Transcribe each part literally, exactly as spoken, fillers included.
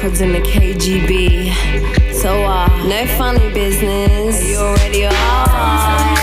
records in the K G B. So, uh, no funny business. Are you already are?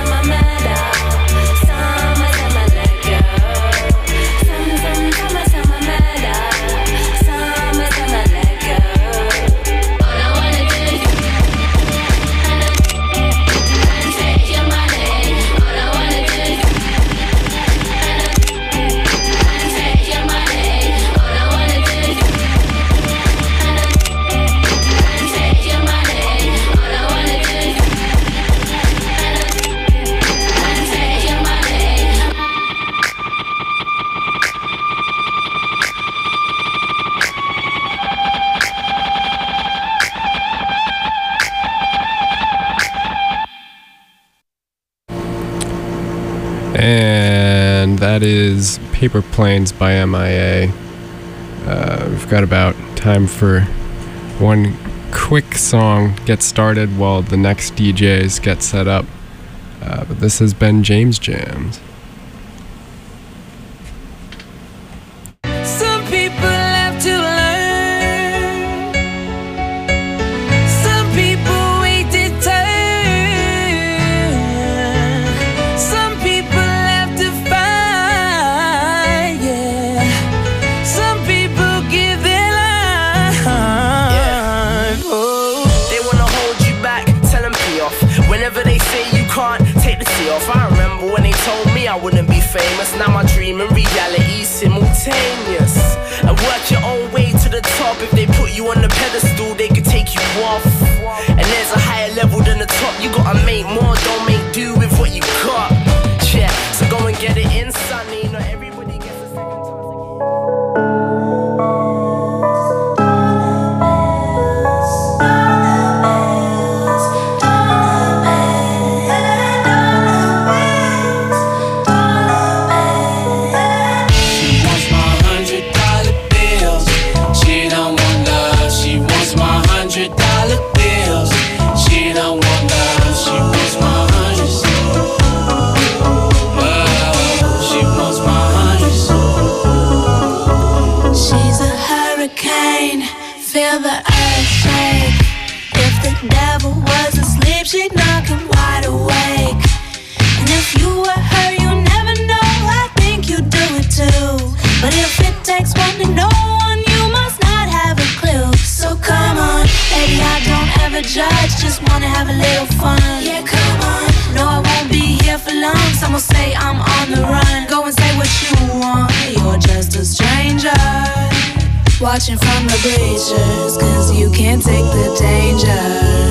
And that is Paper Planes by M I A. Uh, we've got about time for one quick song get started while the next D Js get set up. Uh, but this has been James Jams. Some people have to learn. Some people wait their turn. Some people have to fight, yeah. Some people give their life. Yeah. Oh. They wanna hold you back, tell them pee off. Whenever they say you can't, take the T off. I remember when they told me I wouldn't be famous. Now my dream and reality simultaneous. And work your own way to the top. If they put you on the pedestal, they could take you off. And there's a higher level than the top. You gotta make more, don't make do with what you got. Yeah, so go and get it in, sonny. Not everybody gets a second chance feel the earth shake. If the devil was asleep, she'd knock him wide awake. And if you were her, you never know, I think you do it too. But if it takes one to know one, you must not have a clue. So come on, baby, I don't ever judge, just wanna have a little fun. Yeah, come on, no, I won't be here for long. Some will say I'm on the run. Go and say what you want, you're just a stranger watching from the bleachers, cause you can't take the danger.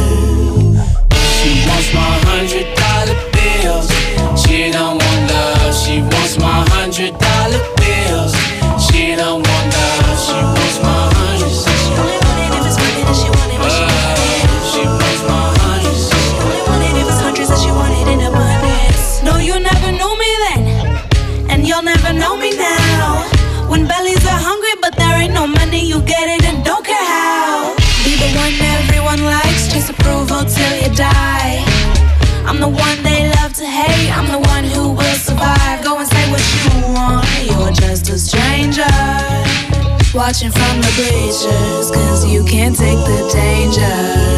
She wants my hundred dollar bills. She don't want love, she wants my hundred dollar bills. She don't want love, she wants my hundred. She only want it if it's money that she want it, but she want it. She wants my hundreds. She only want it if it's hundreds that she want it in abundance. No, you never knew me then, and you'll never know me now. When bellies are hungry but there ain't no money, you get it and don't care how. Be the one everyone likes, chase approval till you die. I'm the one they love to hate, I'm the one who will survive. Go and say what you want, you're just a stranger watching from the bleachers, cause you can't take the danger.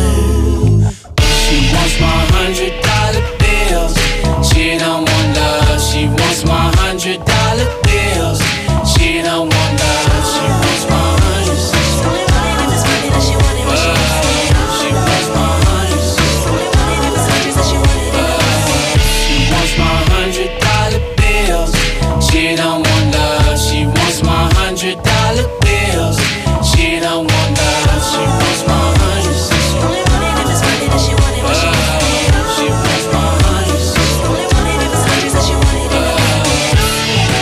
She wants my hundred dollar bills. She don't want love, she wants my hundred dollar bills. She don't want love, she wants my hundreds. She only want it if it's money that she want it, but she want it. She wants my hundreds. She only want it if it's hundreds that she want it in abundance. She wants my hundred dollar bills. She don't want love, she wants my hundred dollar bills. She don't want love, she wants my hundreds. She only want it if it's money that she want it, but she want it. She wants my hundreds. She only want it if it's hundreds that she want it in abundance.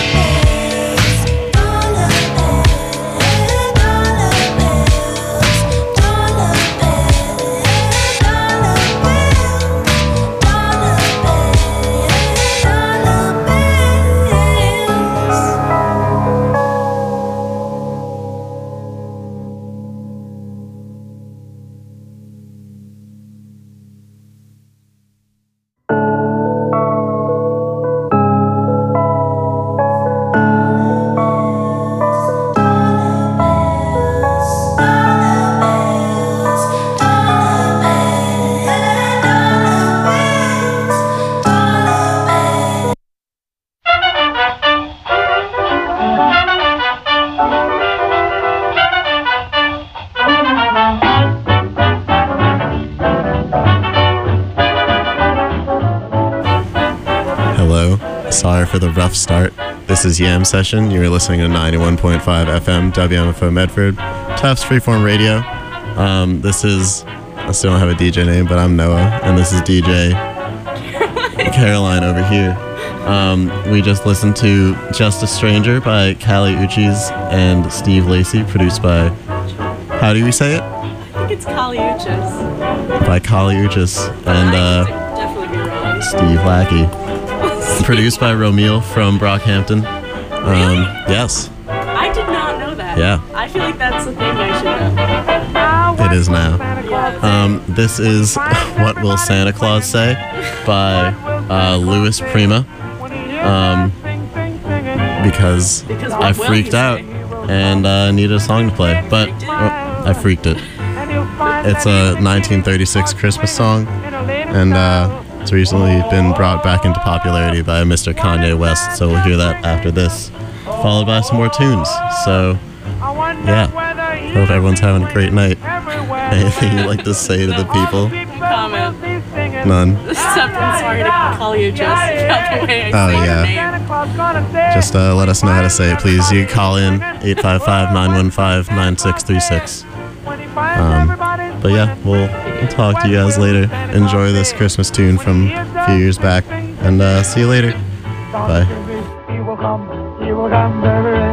Sorry for the rough start. This is Yam Session. You're listening to ninety-one point five F M W M F O Medford, Tufts Freeform Radio. Um, this is, I still don't have a D J name, but I'm Noah, and this is D J Caroline over here. Um, we just listened to Just a Stranger by Kali Uchis and Steve Lacy, produced by, how do we say it? I think it's Kali Uchis. By Kali Uchis and uh, definitely be wrong. Steve Lackey. Produced by Romeo from Brockhampton. Um, Really? Yes, I did not know that. Yeah. I feel like that's the thing I should know. it is now. Yeah. Um, this is What Will Santa Claus Say by uh, Louis Prima. Um, because Because I what will freaked he out say? and uh, needed a song to play, but oh, I freaked it. It's a nineteen thirty-six Christmas song, and uh, it's recently been brought back into popularity by Mister Kanye West, so we'll hear that after this, followed by some more tunes. So, yeah, hope everyone's having a great night. Anything you'd like to say to the people? Comment. None. Except I'm sorry to call you just about the way I Oh, say yeah. your name. Just uh, let us know how to say it, please. You can call in eight five five, nine one five, nine six three six. Um, but yeah, we'll, we'll talk to you guys later. Enjoy this Christmas tune from a few years back, and uh, see you later. Bye. He will come, he will come,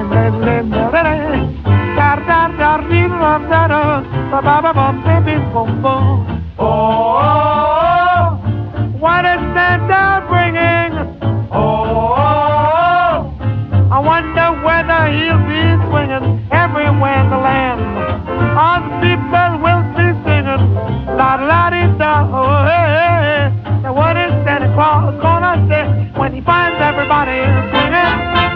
oh, what is Santa bringing? Oh, I wonder whether he'll be swinging everywhere in the land. All the people will be singing, la la di da, oh, hey, hey. Now what is Santa Claus gonna say when he finds everybody singing?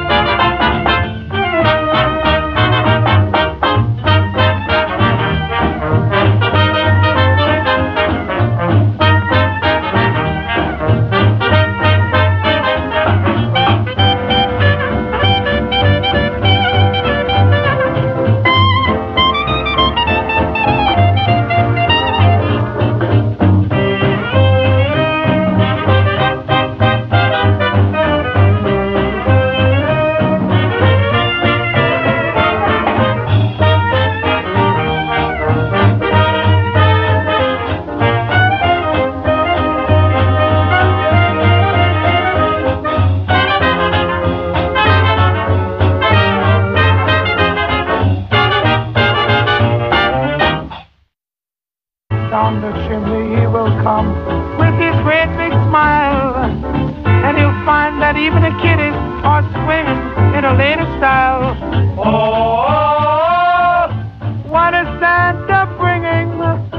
Down the chimney he will come with his great big smile, and he'll find that even the kiddies are swinging in a latest style. Oh, what is Santa bringing?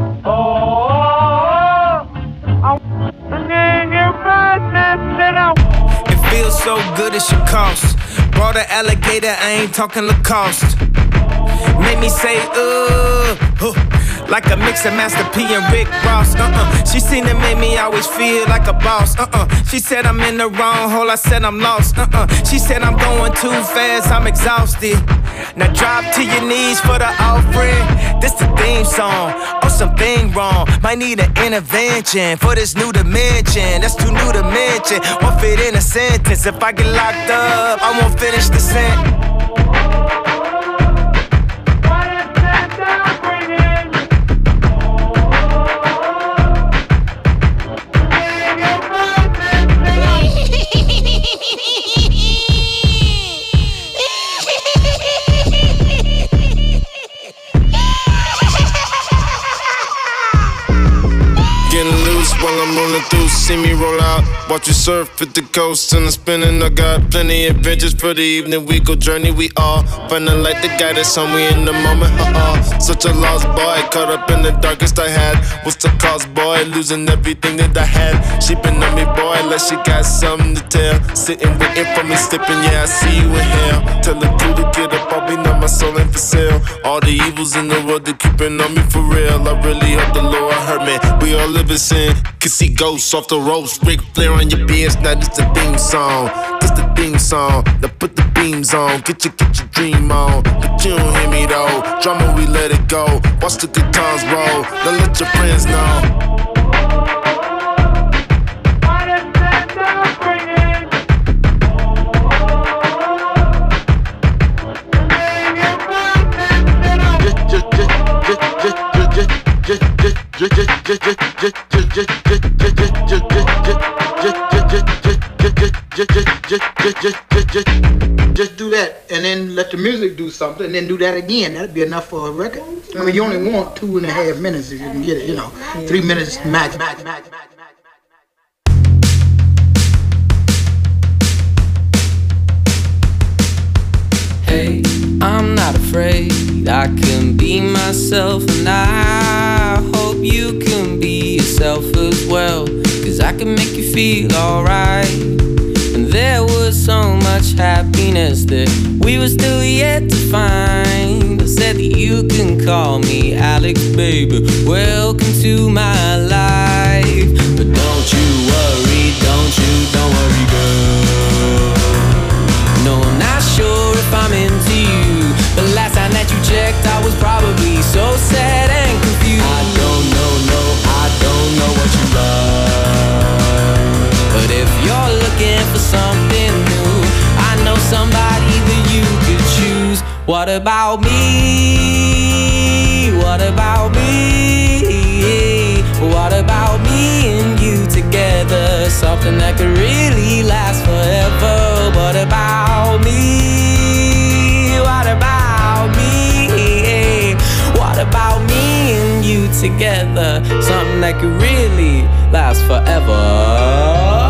Oh, I'm bringing you presents in a... It feels so good it should cost. Brought an alligator, I ain't talking Lacoste. Make me say, uh, huh. Like a mix of Master P and Rick Ross, uh-uh. She seen it made me always feel like a boss, uh-uh. She said I'm in the wrong hole, I said I'm lost, uh-uh. She said I'm going too fast, I'm exhausted. Now drop to your knees for the offering. This the theme song, oh something wrong. Might need an intervention for this new dimension. That's too new to mention, won't fit in a sentence. If I get locked up, I won't finish the sentence. While I'm rolling through, see me roll out. Watch you surf at the coast and I'm spinning. I got plenty of adventures for the evening. We go journey, we all finding like the guy that's on me in the moment. Uh-uh. Such a lost boy, caught up in the darkest I had. What's the cost, boy? Losing everything that I had. She been on me, boy, like she got something to tell. Sitting waiting for me, slipping, yeah, I see you in hell. Tell the dude to get up, I'll be not my soul ain't for sale. All the evils in the world, they keeping on me for real. I really hope the Lord hurt me. We all live in sin. Can see ghosts off the ropes, Ric Flair on your beers. Now this the theme song, this the theme song. Now put the beams on, get your get your dream on. But you don't hear me though. Drama we let it go. Watch the good times roll. Now let your friends know. What is Santa bringing? Just do that and then let the music do something and then do that again. That'd be enough for a record. I mean, you only want two and a half minutes if you can get it, you know, three minutes max, max, max, max. Hey, I'm not afraid, I can be myself, and I hope you can be yourself as well, cause I can make you feel alright. And there was so much happiness that we were still yet to find. I said that you can call me Alex, baby, welcome to my life. But don't you worry, don't you, don't worry, girl. No, I'm not sure if I'm into you, but last time that you checked, I was probably so sad and confused. I don't know, no, I don't know what you love, but if you're looking for something new, I know somebody that you could choose. What about me? What about me? What about me and you together? Something that could really last forever. What about me? What about me? What about me and you together? Something that could really last forever.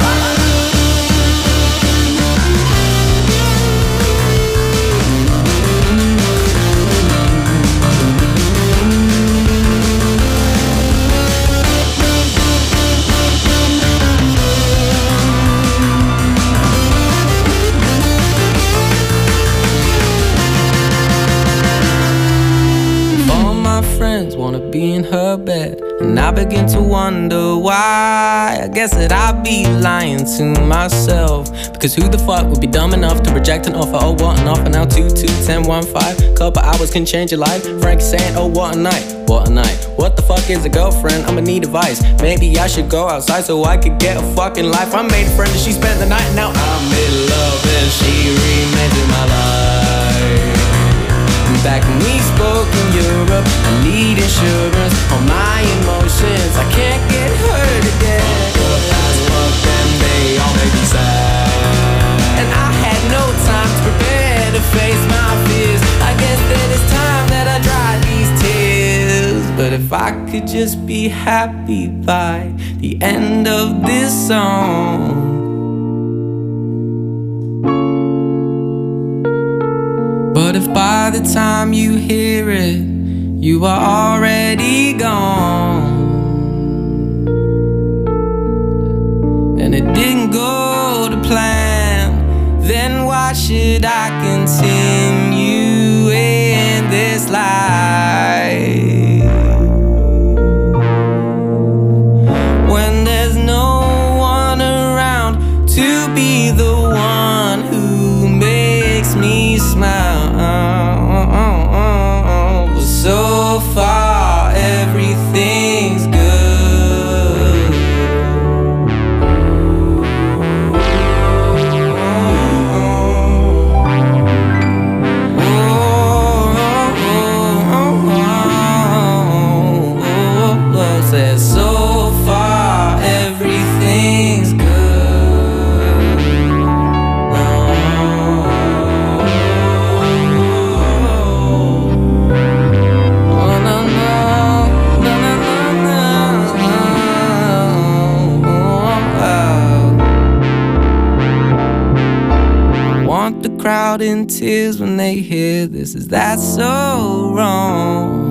Friends wanna be in her bed, and I begin to wonder why. I guess that I'd be lying to myself, because who the fuck would be dumb enough to reject an offer? Oh, what an offer now, two, two, ten, one, five. Couple hours can change your life. Frankie saying, oh, what a night, what a night. What the fuck is a girlfriend? I'ma need advice. Maybe I should go outside so I could get a fucking life. I made a friend and she spent the night, now I'm in love and she remains in my life. Back when we spoke in Europe, I need insurance on my emotions. I can't get hurt again. But as fuck them, they all make me sad. And I had no time to prepare to face my fears. I guess that it's time that I dry these tears. But if I could just be happy by the end of this song. But if by the time you hear it, you are already gone, and it didn't go to plan, then why should I continue in this life? When there's no one around to be the one who makes me smile. So far, everything's good. Oh, says so far, everything's good. Crowd in tears when they hear this. Is that so wrong?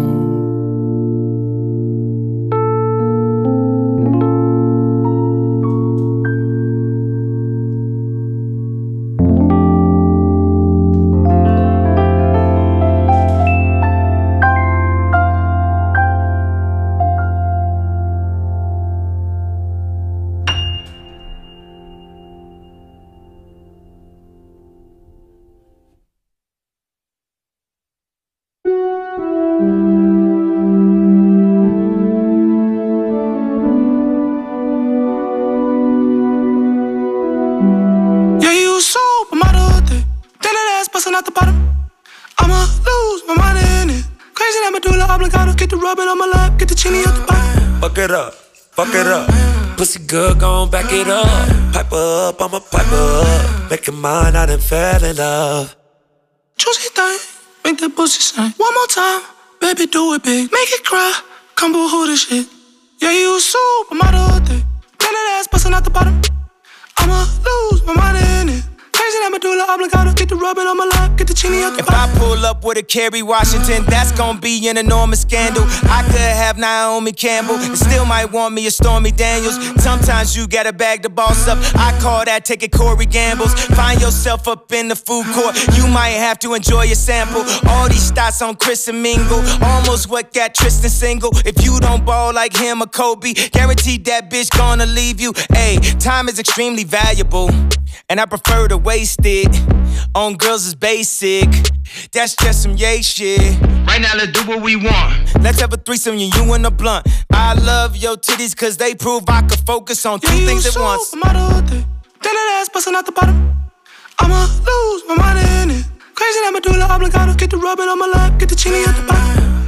Fuck it up, fuck it up. Pussy good, gon' back it up. Pipe her up, I'ma pipe her up. Make her mine, I done fell in love. Juicy thing, make that pussy sing. One more time, baby, do it big. Make it cry, come boo-hoo this shit. Yeah, you a supermodel thing. Get that ass bustin' out the bottom. I'ma lose my mind in it. Crazy that medulla oblongata. Get the rubbing on my lap, get the chini out the If I pull up with a Kerry Washington, that's gon' be an enormous scandal. I could have Naomi Campbell and still might want me a Stormy Daniels. Sometimes you gotta bag the boss up. I call that taking Corey Gambles. Find yourself up in the food court, you might have to enjoy a sample. All these stats on Chris and Mingle, almost what got Tristan single. If you don't ball like him or Kobe, guaranteed that bitch gonna leave you. Ayy, time is extremely valuable, and I prefer to waste it on girls is basic. That's just some yay shit. Right now, let's do what we want. Let's have a threesome, you, you and a blunt. I love your titties, cause they prove I could focus on two yeah, things at once. Then that ass bustin' out the bottom. I'ma lose my mind in it. Crazy that medulla oblongata. Get the rubbing on my lap, get the chini out the bottom.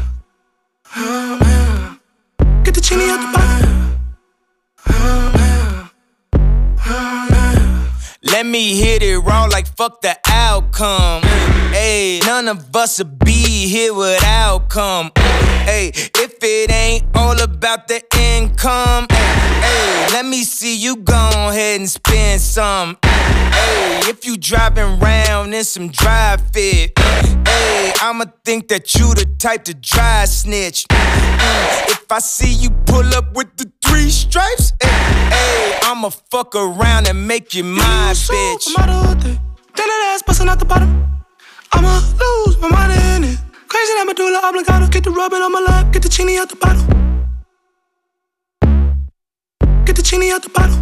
Get the chini out the bottom. Let me hit it raw like fuck the outcome. Ayy, none of us would be here without come. Ayy, if it ain't all about the income, ayy, let me see you go ahead and spend some. Ayy, if you driving round in some dry fit, ayy, I'ma think that you the type to dry snitch. Mm, if I see you pull up with the three stripes, ayy, ayy, I'ma fuck around and make you my bitch. Then that ass bustin' out the bottom. I'ma lose my mind in it. Crazy that medulla oblongata. Get the rubbing on my lap, get the chini out the bottle. Get the chini out the bottle.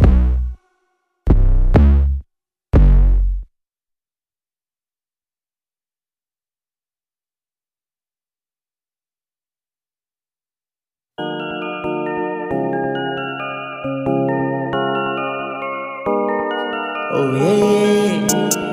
Oh yeah.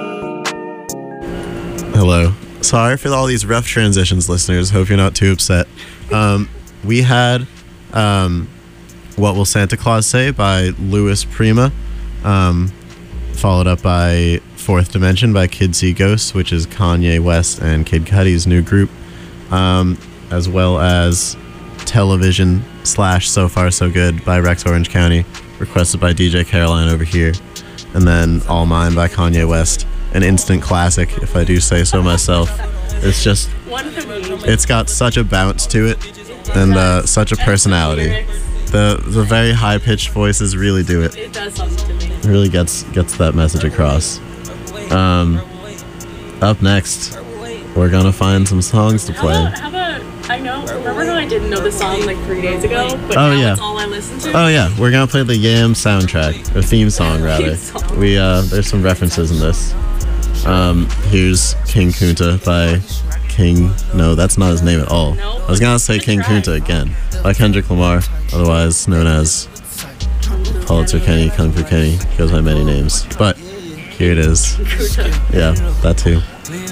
Hello. Sorry for all these rough transitions, listeners. Hope you're not too upset. Um, we had um, What Will Santa Claus Say by Louis Prima, um, followed up by Fourth Dimension by Kid See Ghosts, which is Kanye West and Kid Cudi's new group, um, as well as Television slash So Far So Good by Rex Orange County, requested by D J Caroline over here, and then All Mine by Kanye West. An instant classic, if I do say so myself. It's just, it's got such a bounce to it, and uh, such a personality. The the very high pitched voices really do it. It does something to me. It really gets gets that message across. Um, up next, we're gonna find some songs to play. How about, how about I know? Remember how I didn't know the song like three days ago, but oh, now yeah. it's all I listen to. Oh yeah, we're gonna play the Yam soundtrack, or theme song rather. Theme song. We uh, there's some references in this. Um, here's King Kunta by King. No, that's not his name at all. Nope. I was gonna say King Kunta again by Kendrick Lamar, otherwise known as Pulitzer Kenny, Kung Fu Kenny, goes by many names. But here it is. Yeah, that too.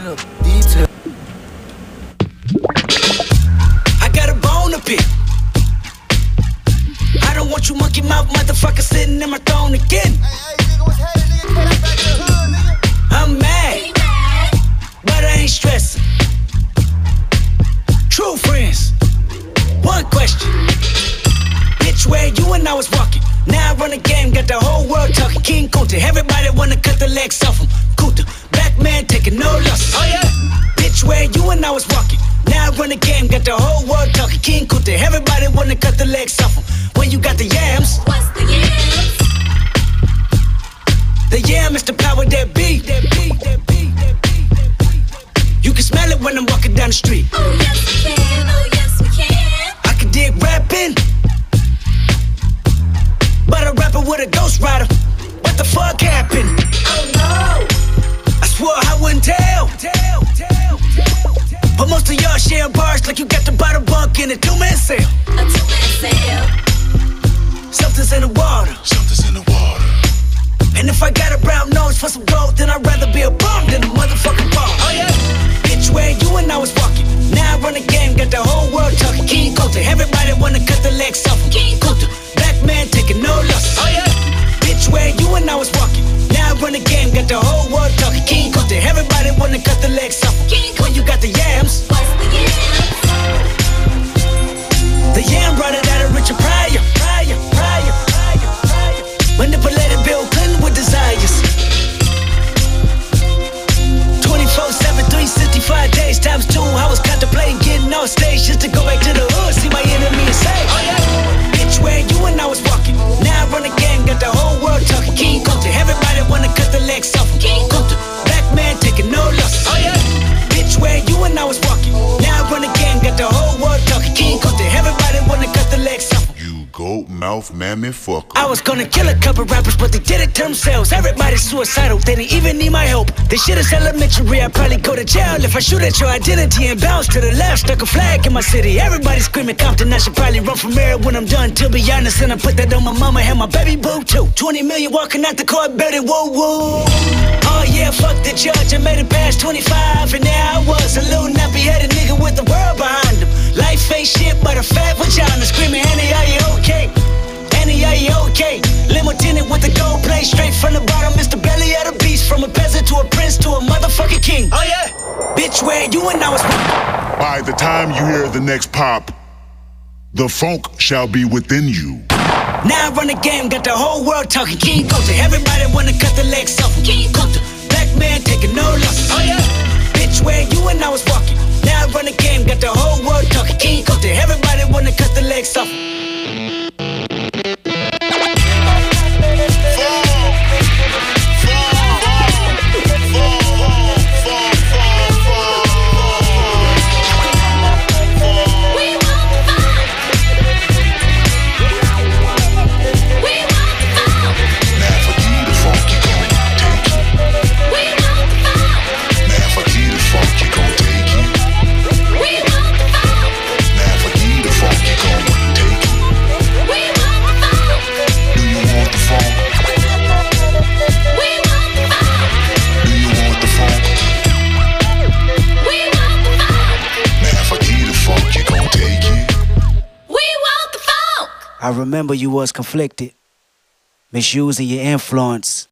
I got a bone to pick. I don't want you monkey mouth motherfucker sitting in my throne again. I'm mad, but I ain't stressing. True friends, one question. Bitch, where you and I was walking. Now I run the game, got the whole world talking. King Kunta, everybody wanna cut the legs off him. Kunta, black man taking no losses. Oh yeah. Bitch, where you and I was walking. Now I run the game, got the whole world talking. King Kunta, everybody wanna cut the legs off him. When you got the yams. What's the yams? The yam is the power that be. That be, that be, that be, that be. You can smell it when I'm walking down the street. Oh yes we can, oh yes we can. I can dig rapping, but a rapper with a ghost rider. What the fuck happened? Oh no! I swore I wouldn't tell. Tell, tell, tell, tell. But most of y'all share bars like you got the bottom bunk in a two-man sale. A two-man sale. Something's in the water. Something's in the water. And if I got a brown nose for some gold, then I'd rather be a bum than a motherfucking bum. Oh yeah. Bitch, where you and I was walking. Now I run the game, got the whole world talking. King Kunta, everybody wanna cut the legs off him. King Kunta, black man taking no losses. Oh yeah. Bitch, where you and I was walking. cut the legs off. When you got the yams. The yam brought it out of Richard Pryor. Pryor, Pryor, Pryor, Pryor. Manipulated Bill Clinton with desires. twenty-four seven, three sixty-five days times two. I was contemplating getting on stage just to go back to the hood, see my enemy and say, oh yeah. Bitch, where you and I was walking. Now I run the game, got the whole world talking. King Kunta, everybody wanna cut the legs off. King Kunta, black man taking no losses. Oh yeah. Bitch, where you and I was walking. Now I run the game, got the whole world talking. King Kunta, everybody wanna cut the legs off. Goat mouth mammy fucker. I was gonna kill a couple rappers, but they did it to themselves. Everybody's suicidal, they didn't even need my help. This shit is elementary, I'd probably go to jail if I shoot at your identity and bounce to the left. Stuck a flag in my city, everybody screaming Compton. I should probably run from here when I'm done, to be honest. And I put that on my mama and my baby boo too. twenty million walking out the court, better whoa whoa. Oh yeah, fuck the judge, I made it past twenty-five, and now I was a little nappy-headed nigga with the world behind him. Life ain't shit but a fat vagina, screaming, Annie, are you okay? Annie, are you okay? Limo tinted with the gold plate, straight from the bottom. Mister Belly of the beast, from a peasant to a prince to a motherfucking king. Oh yeah, bitch, where you and I was. By the time you hear the next pop, the funk shall be within you. Now I run the game, got the whole world talking. King Kunta, everybody wanna cut the legs off. King Kunta, black man taking no losses. Oh yeah, bitch, where you and I was walking. Now I run the game, got the whole world talking. King Kunta, everybody wanna cut the legs off. I remember you was conflicted, misusing your influence.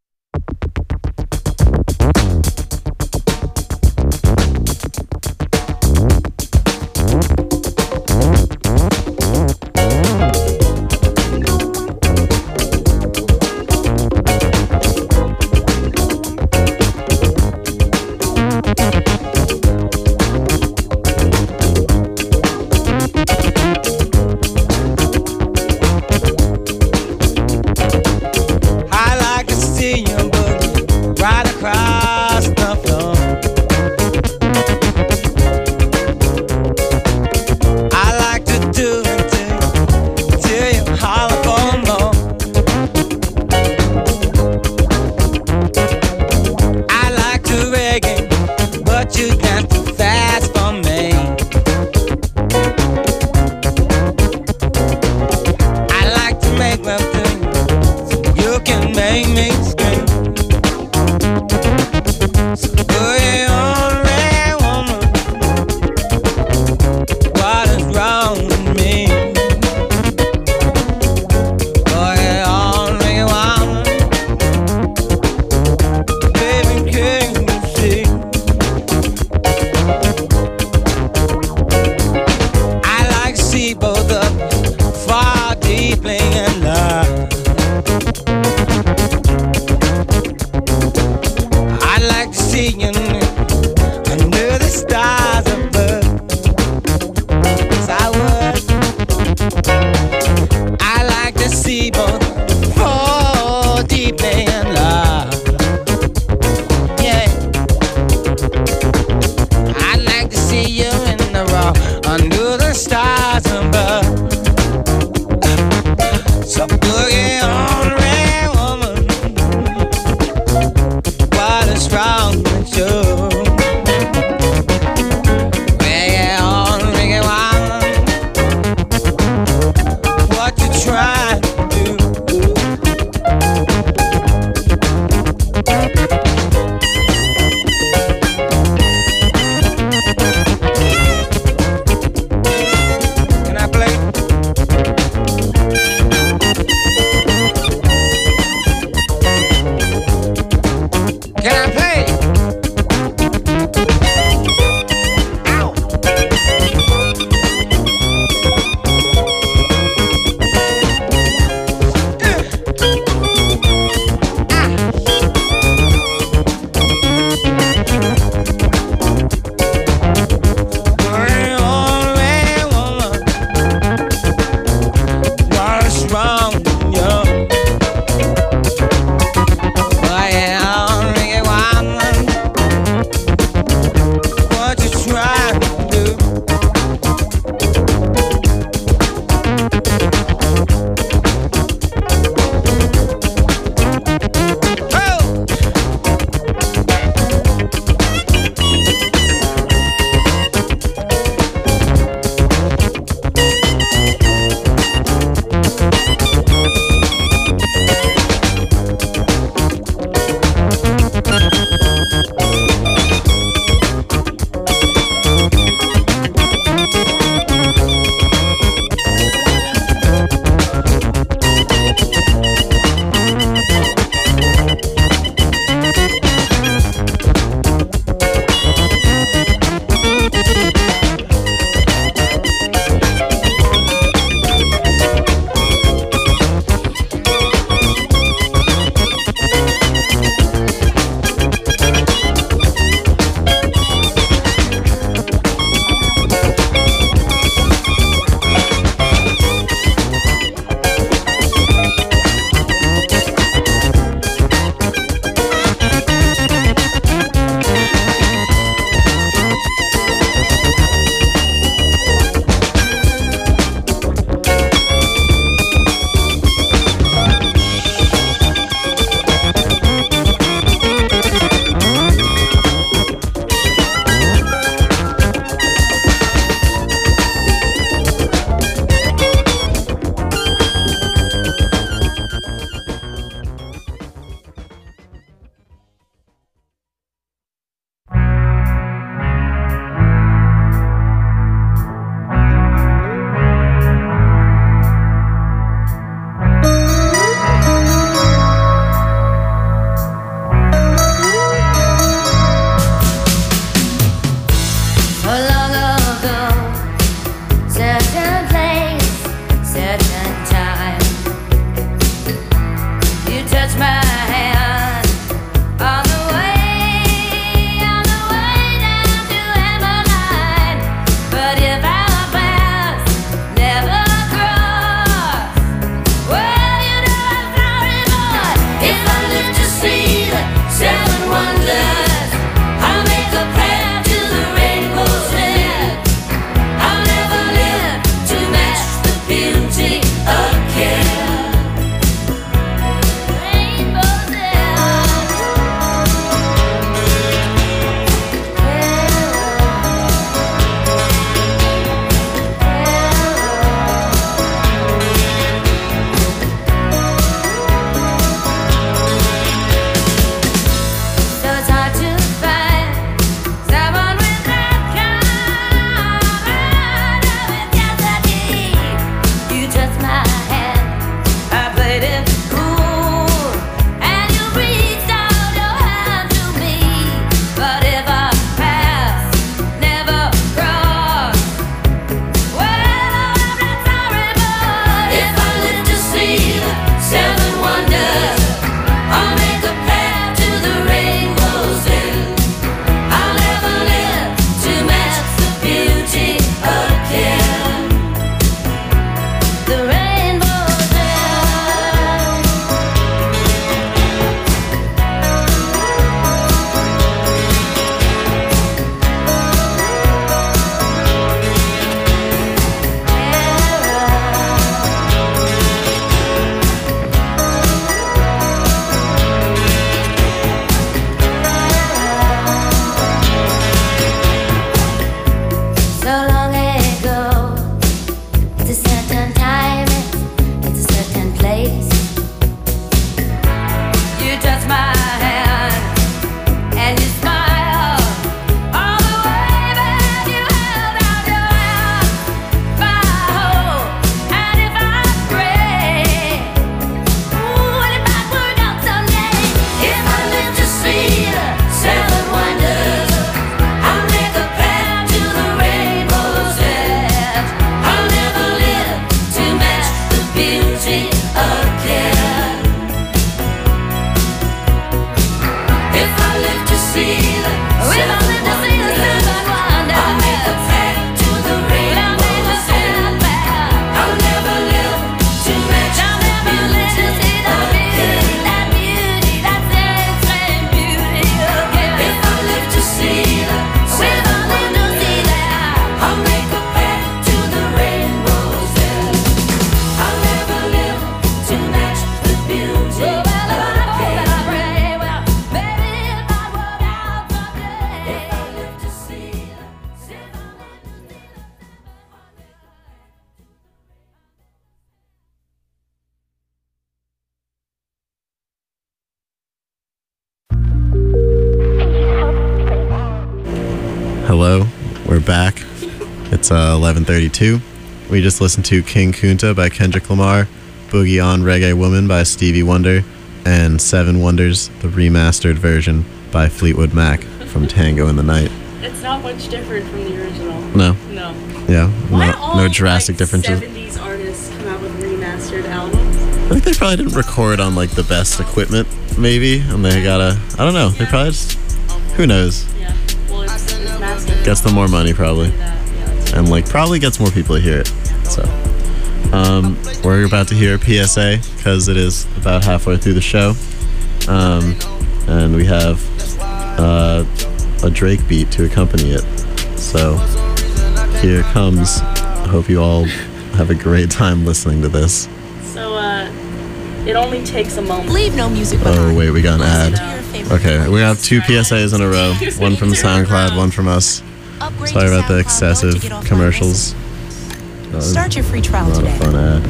hello, we're back. It's uh, eleven thirty-two. We just listened to King Kunta by Kendrick Lamar, Boogie on Reggae Woman by Stevie Wonder, and Seven Wonders, the remastered version by Fleetwood Mac from Tango in the Night. It's not much different from the original. No. No. Yeah, Why no, all no drastic like, differences. seventies artists come out with remastered albums? I think they probably didn't record on like the best equipment, maybe, and they gotta, I don't know, they probably just, who knows? Yeah. Well, it's, it's massive. Gets them more money probably, and like probably gets more people to hear it. So, um, we're about to hear a P S A because it is about halfway through the show, um, and we have uh, a Drake beat to accompany it. So here it comes. I hope you all have a great time listening to this. So, uh, it only takes a moment. Leave no music Oh wait, we got an ad. Okay, we got two P S As in a row. One from SoundCloud, one from us. Sorry about the excessive commercials. That was Start your free trial not today. a fun ad.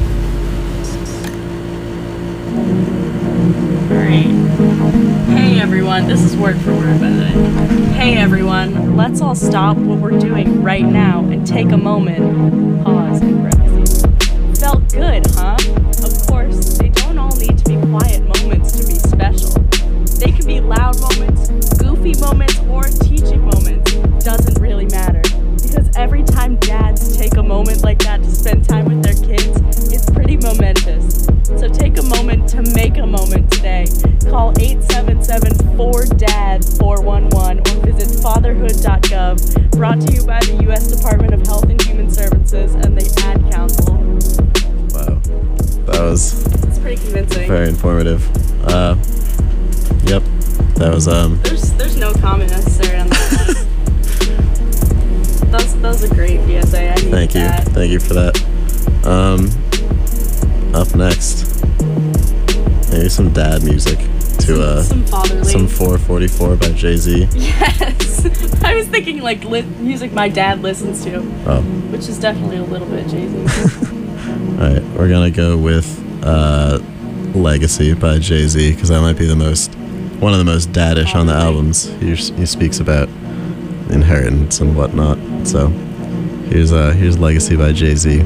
Alright. Hey everyone, this is word for word by the way. Hey everyone, let's all stop what we're doing right now and take a moment. Pause and breath. Felt good, huh? Of course, they don't all need to be quiet moments to be special. They can be loud moments, goofy moments, or teaching moments. Doesn't really matter. Because every time dads take a moment like that to spend time with their kids, it's pretty momentous. So take a moment to make a moment today. Call eight seven seven four D A D four one one or visit fatherhood dot gov. Brought to you by the U S Department of Health and Human Services and the Ad Council. Wow, that was It's pretty convincing. very informative. Uh, yep, that was um. There's there's no comment necessary on that one. That was, that was a great P S A. I needed Thank you, that. thank you for that. Um, up next, maybe some dad music to uh, Some fatherly. some four forty-four by Jay-Z. Yes. I was thinking like li- music my dad listens to, Oh. which is definitely a little bit Jay-Z. All right, we're gonna go with uh, "Legacy" by Jay-Z because that might be the most, one of the most daddish on the albums. He, he speaks about inheritance and whatnot. So here's uh here's "Legacy" by Jay-Z.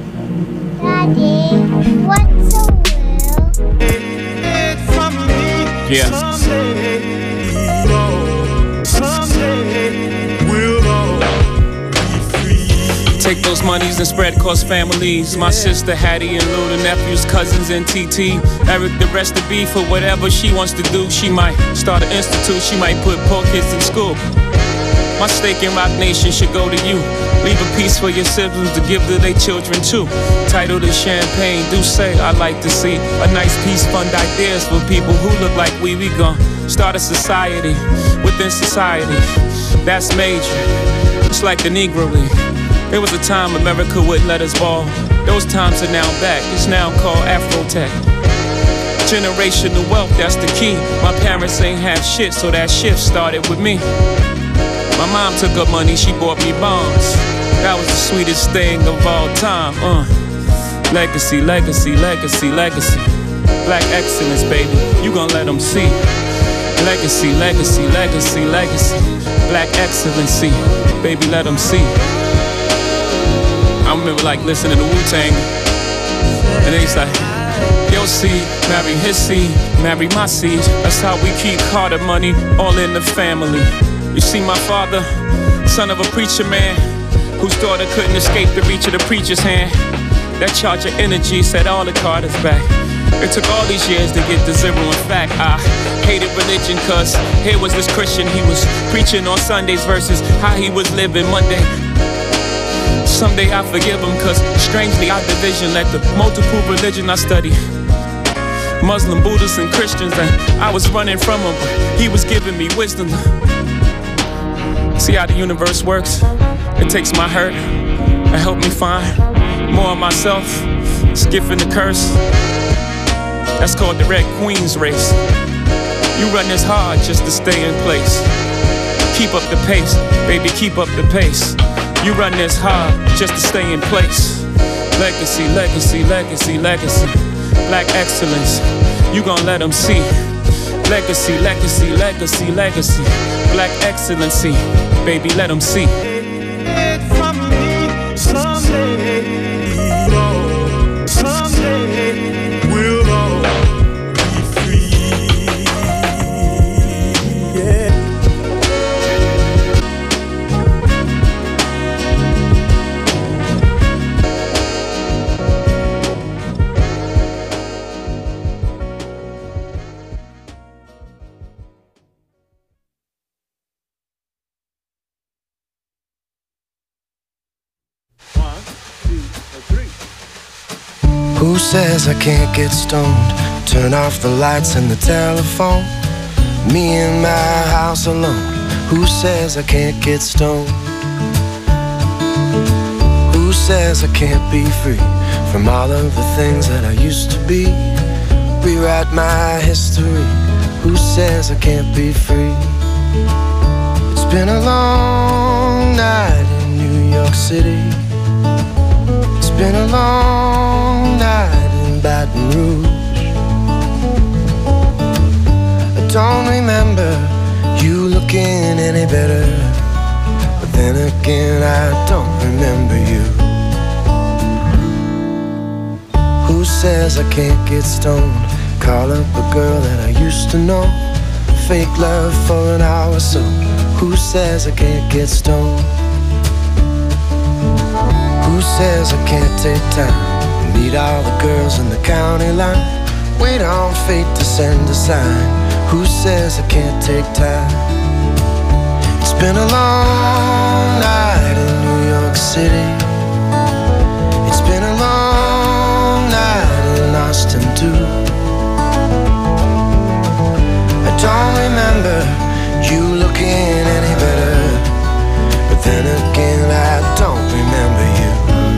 Daddy, what's a will? Yeah. Take those monies and spread across families. My sister Hattie and Lou, the nephews, cousins, and T T. Eric, the rest of B for whatever she wants to do. She might start an institute, she might put poor kids in school. My stake in Rock Nation should go to you. Leave a piece for your siblings to give to their children too. Title to Champagne, do say I like to see a nice piece, fund ideas for people who look like we. We gon' start a society within society. That's major. It's like the Negro League. There was a time America wouldn't let us ball. Those times are now back. It's now called Afrotech. Generational wealth, that's the key. My parents ain't have shit, so that shift started with me. My mom took up money, she bought me bonds. That was the sweetest thing of all time. Uh. Legacy, legacy, legacy, legacy. Black excellence, baby, you gon' let them see. Legacy, legacy, legacy, legacy. Black excellency, baby, let them see. I remember like listening to Wu-Tang, and then he's like, your seed, marry his seed, marry my seed. That's how we keep Carter money all in the family. You see my father, son of a preacher man, whose daughter couldn't escape the reach of the preacher's hand. That charge of energy set all the Carters back. It took all these years to get to zero. In fact, I hated religion, cause here was this Christian. He was preaching on Sundays versus how he was living Monday. Someday I forgive him, cause strangely our division led to multiple religion I study. Muslim, Buddhists, and Christians, and I was running from him, but he was giving me wisdom. See how the universe works? It takes my hurt and help me find more of myself. It's a gift and a curse. That's called the Red Queen's race. You run this hard just to stay in place. Keep up the pace, baby, keep up the pace. You run this hard just to stay in place. Legacy, legacy, legacy, legacy. Black excellence, you gon' let them see. Legacy, legacy, legacy, legacy. Black excellency, baby, let them see. From me someday, oh, someday we'll all be free. Yeah. Who says I can't get stoned? Turn off the lights and the telephone. Me in my house alone. Who says I can't get stoned? Who says I can't be free from all of the things that I used to be? Rewrite my history. Who says I can't be free? It's been a long night in New York City. It's been a long night in Baton Rouge. I don't remember you looking any better, but then again I don't remember you. Who says I can't get stoned? Call up a girl that I used to know. Fake love for an hour or so. Who says I can't get stoned? Who says I can't take time and meet all the girls in the county line? Wait on fate to send a sign. Who says I can't take time? It's been a long night in New York City. It's been a long night in Austin too. I don't remember you looking any better, but then again I don't remember you.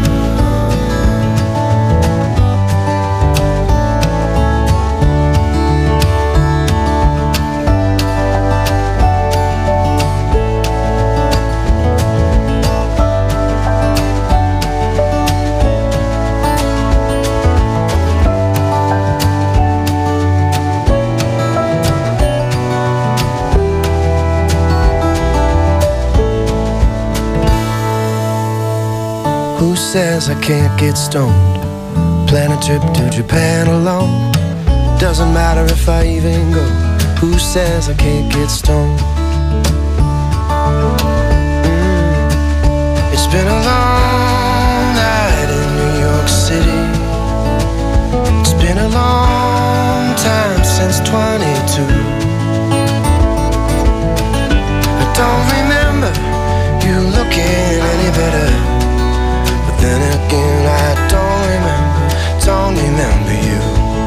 Who says I can't get stoned? Plan a trip to Japan alone. Doesn't matter if I even go. Who says I can't get stoned? Mm. It's been a long night in New York City. It's been a long time since twenty-two. I don't remember you looking any better, then again I don't remember, don't remember you.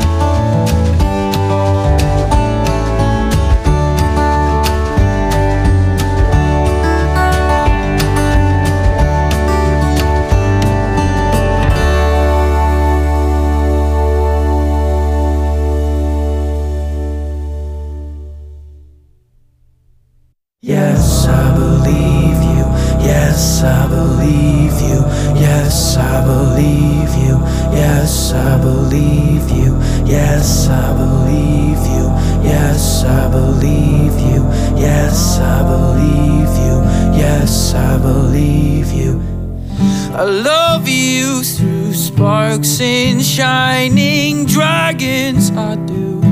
Yes, I believe you. Yes, I believe you. Yes, I believe you. Yes, I believe you. Yes, I believe you. Yes, I believe you. Yes, I believe you. Yes, I believe you. I love you through sparks and shining dragons, I do.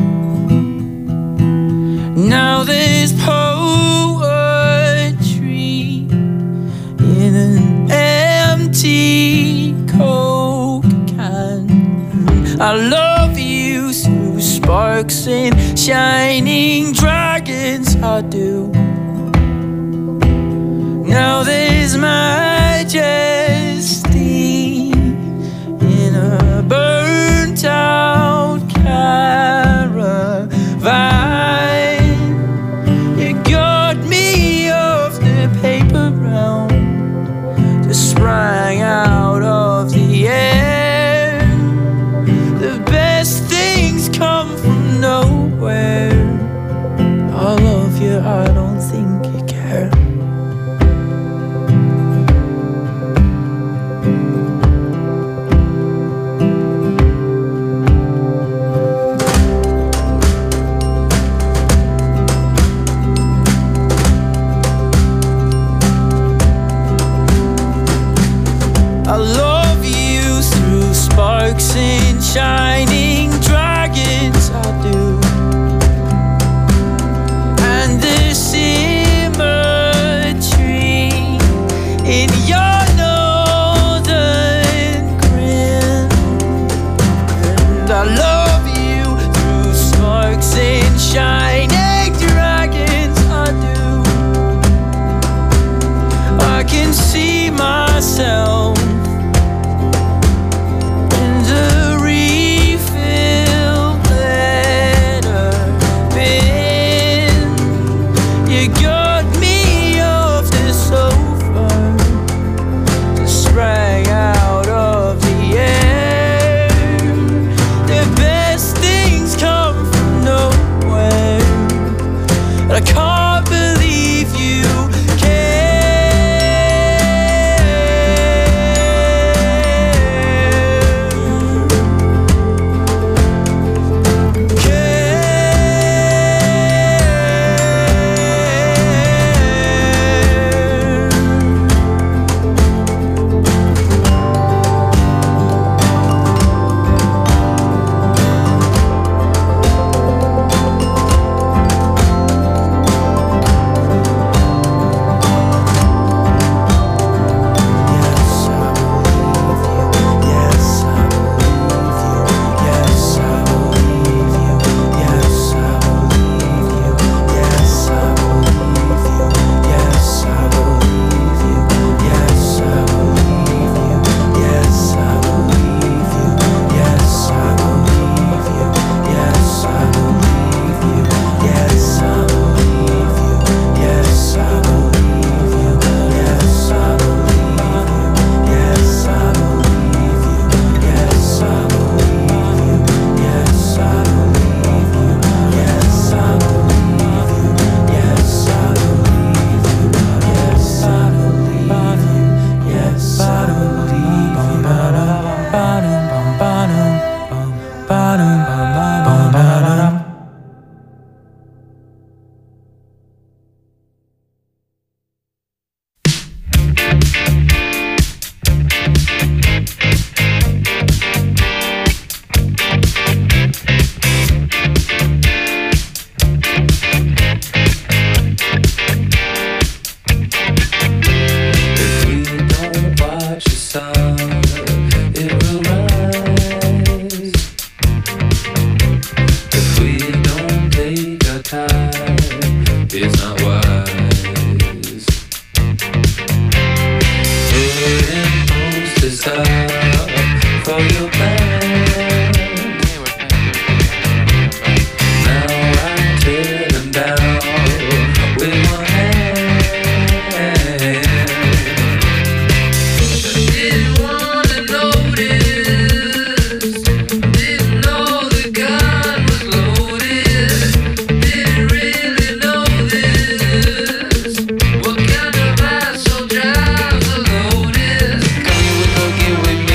Now there's poetry in an empty Coke can. I love you through sparks and shining dragons, I do. Now there's majesty in a burnt out caravan. You got me off the paper round, just sprang out of the air. The best things come from nowhere. I love you, I don't shining dragons, I do. And the symmetry in your northern grin. And I love you through sparks and shining dragons, I do. I can see myself in the refill letter bin. You got me off the sofa, sprang out of the air. The best things come from nowhere, and I can't believe you with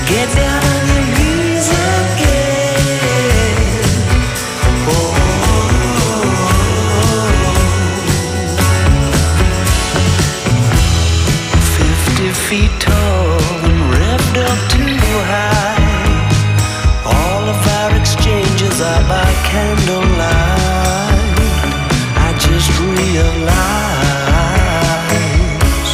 Get down on your knees again. Oh. Fifty feet tall and revved up too high. All of our exchanges are by candlelight. I just realized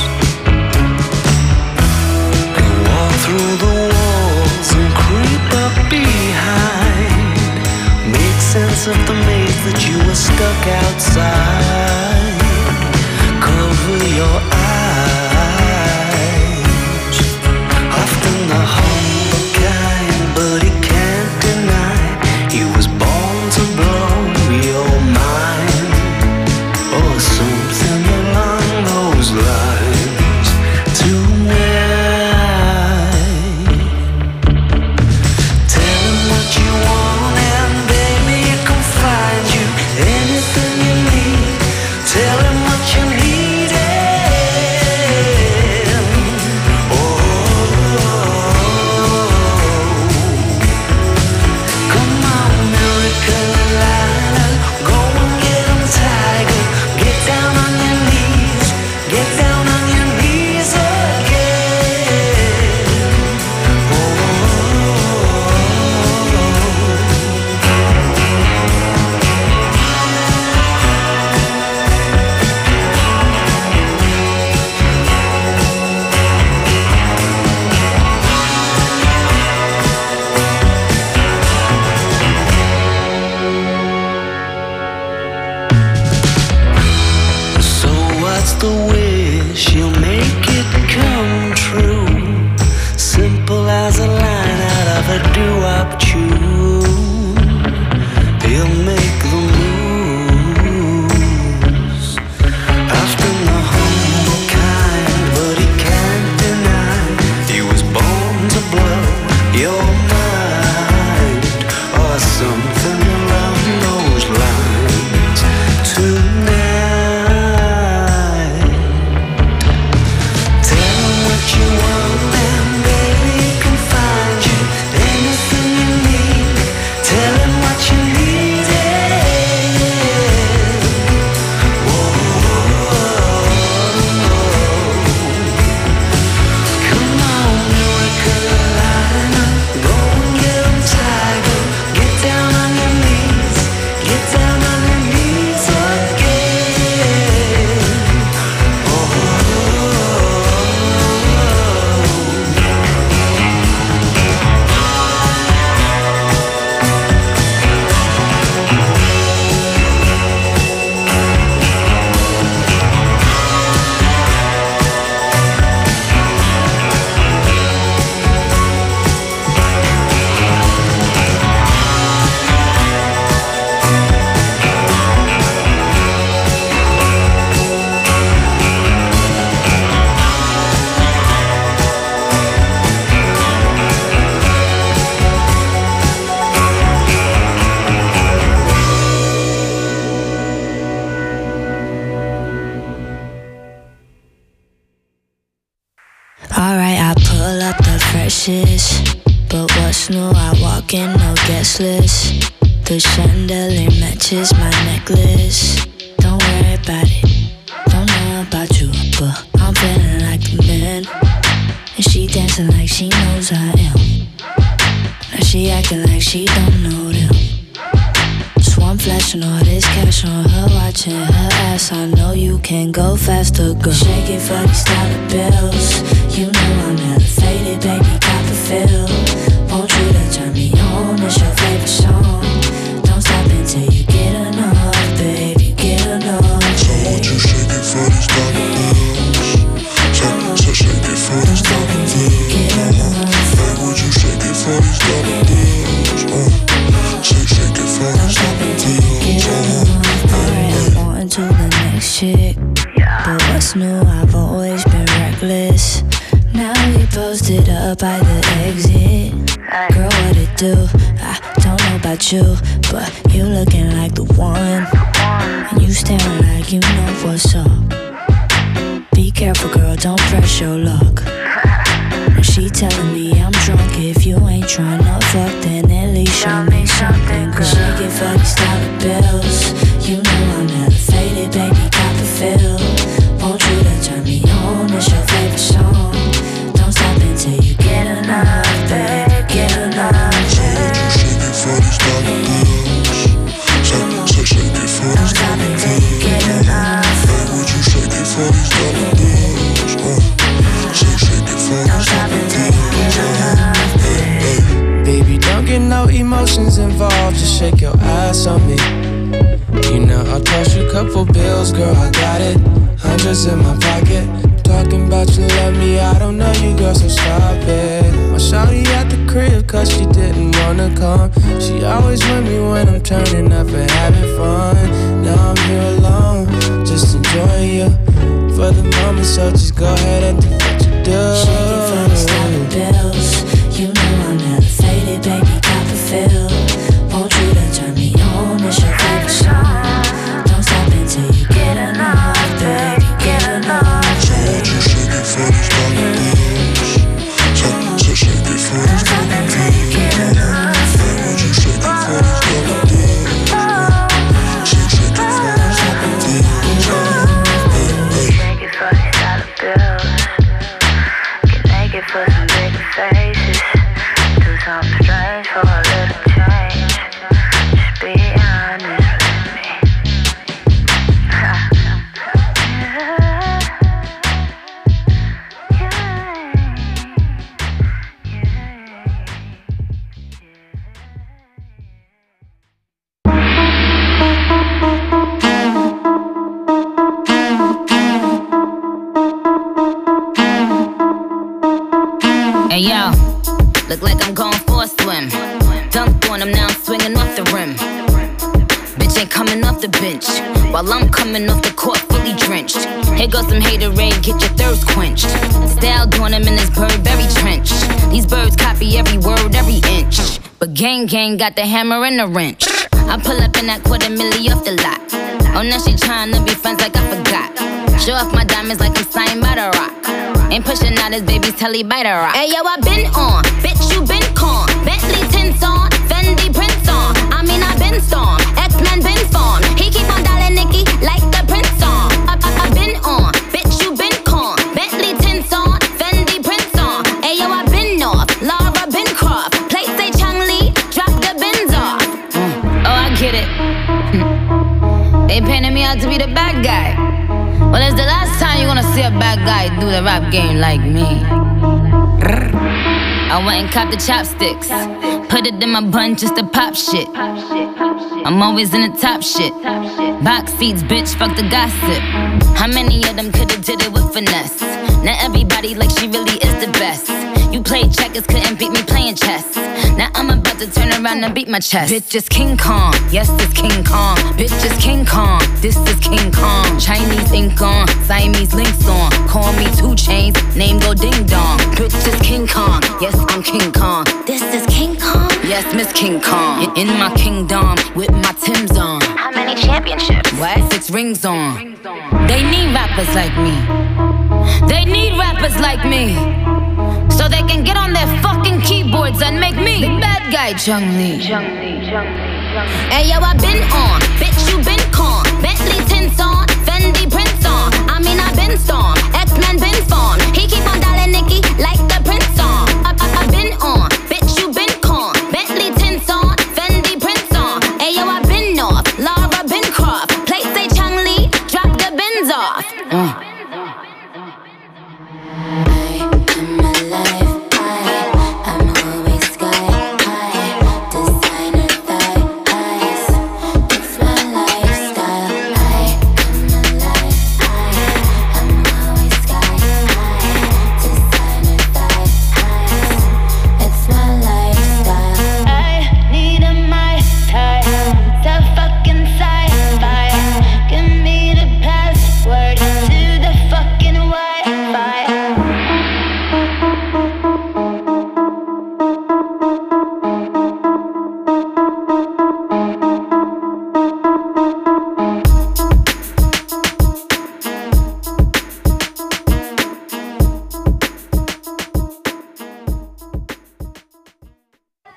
you walk through the walls and creep up behind. Make sense of the maze that you were stuck outside. Cover your eyes. Often the humble kind, but he can't deny he was born to blow your mind, or something along those lines. Tonight, tell him what you want and baby he can find you anything you need. Tell him what you need. Oh, come on, miracle Lila, go and get him, tiger. Get down on your knees, get down on your knees again. Oh, so what's the wish? You'll make it come true. Simple as a line out of a doo-wop tune. He'll make the moves. Often the humble kind, but he can't deny he was born to blow your mind, or something along those lines. Tonight, tell him what you want and baby he can find you anything you need. Tell him what you need. Whoa. Come on, miracle Lila, go and get him, tiger. Get down on your knees, get down on your knees again. Oh, Alright, I pull up the freshest, but what's new? I walk in, no guest list. The chandelier matches my necklace. Don't worry about it, don't know about you, but I'm feeling like the man. And she dancing like she knows I am. Now she acting like she don't know them. So I'm flashing all this cash on her, watching her ass. I know you can go faster, girl. Shake it for these dollar bills. You know I'm elevated, baby, cop a feel. Want you to turn me on, it's your favorite song. Don't stop until you get enough, baby, get enough. So won't you shake it for these dollar bills? So, so shake it for these dollar bills. Uh-huh. Hey, would you shake it for these dollar bills? Uh, shake, shake it for these dollar bills. Uh-huh. Alright, I'm on to the next chick. But what's new? I've always been reckless. Now we posted up by the exit. Girl, what it do? I don't know about you, but you looking like the one. And you staring like you know what's up. Be careful, girl, don't press your luck. And She telling me I'm drunk. If you ain't tryna fuck, then at least show me something. Cause she get for these dollar bills. You know I'm elevated, baby, got the feel. Want you to turn me on, it's your favorite song. Don't stop until you get enough, baby, get enough, baby. Shake it for these dollar bills. Say, say, shake it for these dollar bills. Get enough. Hey, would you shake it for these dollar bills? Uh, say, shake it for these dollar bills. Hey, hey. Baby, don't get no emotions involved. Just shake your ass on me. You know I'll toss you a couple bills, girl, I got it. Hundreds in my pocket. Talking about you love me, I don't know you, girl, so stop it. My shawty at the crib, cause she didn't wanna come. She always with me when I'm turning up and having fun. Now I'm here alone, just enjoying you for the moment, so just go ahead and do what you do. Shake it for these dollar bills. You know I'm elevated, baby, got the feel. Want you to turn me on, it's your favorite song. Don't stop until you get enough, baby, get enough. Would you shake it for these dollar bills? So, so shake it for these dollar bills. Hey, would you shake it for these dollar bills? Shake, shake it for these dollar bills. Hey, hey. Shake it for these dollar bills. Get naked for some bigger faces. Do something strange for a little change. Just be honest with me. Hey yo, look like I'm going for a swim. Dunked on him, now I'm swinging off the rim. Bitch ain't coming off the bench, while I'm coming off the court fully drenched. Here goes some haterade, get your thirst quenched. Style doing him in this Burberry trench. These birds copy every word, every inch. But gang gang got the hammer and the wrench. I pull up in that quarter milli off the lot. Oh, now she tryna be friends like I forgot. Show off my diamonds like I'm signed by the rock. Ain't pushing out his baby's telly by the rock. Hey yo, I been on, bitch you been con. Bentley tints on, Fendi prints on. I mean I been storm, X-Men been formed. He keep on dialing Nicki like the Prince song. I, I, I been on, bitch you been con. Bentley tints on, Fendi prints on. Hey yo, I been off, Laura been Croft. Play say Chang Lee, drop the bins off. Mm. Oh I get it. Hm. They painted me out to be the bad guy. Well, it's the last time you're gonna see a bad guy do the rap game like me. I went and copped the chopsticks, put it in my bun just to pop shit. I'm always in the top shit. Box seats, bitch, fuck the gossip. How many of them could've did it with finesse? Now everybody like she really is the best. You played checkers, couldn't beat me playing chess. Now I'm about to turn around and beat my chest. Bitch is King Kong, yes it's King Kong. Bitch is King Kong, this is King Kong. Chinese ink on, Siamese links on. Call me two chains, name go ding dong. Bitch is King Kong, yes I'm King Kong. This is King Kong, yes Miss King Kong. In my kingdom with my Timbs on. How many championships? What? Six rings on. They need rappers like me. They need rappers like me, so they can get on their fucking keyboards and make me the bad guy, Chung Lee. Hey yo, I been on, bitch you been con. Bentley tints on, Fendi prints on. I mean I been storm, X-Men been formed. He keep on dialing Nicki like the Prince song. I, I, I been on, bitch you been con. Bentley tints on, Fendi prints on. Hey yo, I been off, Laura been Croft. Play say Chang Lee, drop the bins off. Mm.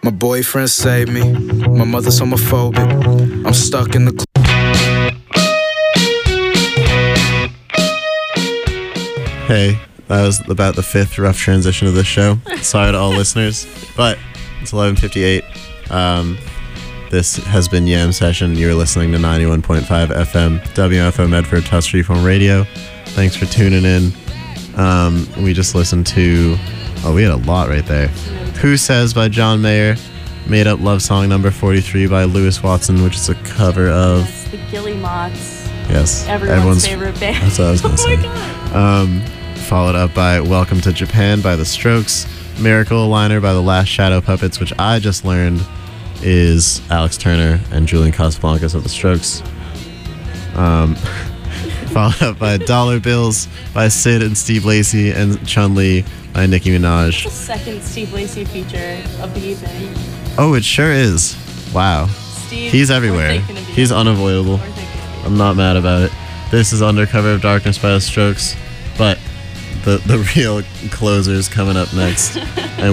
My boyfriend saved me. My mother's homophobic. I'm stuck in the cl- Hey, that was about the fifth rough transition of this show. Sorry to all listeners, but it's eleven fifty-eight. Um, this has been Yam Session. You're listening to ninety-one point five F M, W M F O Medford, Tufts Freeform Radio. Thanks for tuning in. Um, we just listened to, oh, we had a lot right there. Who Says by John Mayer, Made Up Love Song number forty-three by Louis Watson, which is a cover of... Yes, the Gilly Mots. Yes. Everyone's, everyone's favorite band. That's what I was going to oh say. My God. Um, followed up by Welcome to Japan by The Strokes, Miracle Liner by The Last Shadow Puppets, which I just learned is Alex Turner and Julian Casablancas of The Strokes. Um, followed up by Dollar Bills by Sid and Steve Lacy and Chun-Li by Nicki Minaj. It's the second Steve Lacy feature of the evening. Oh, it sure is. Wow. Steve, He's everywhere. He's unavoidable. I'm not mad about it. This is Under Cover of Darkness by The Strokes, but the, the real closer's coming up next. And